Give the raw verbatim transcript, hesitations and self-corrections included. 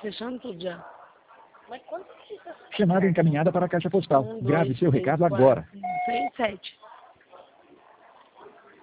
Fechando tudo já. Chamada encaminhada para a caixa postal. Um, Grave dois, seu três, recado quatro, agora. cinco, seis, sete.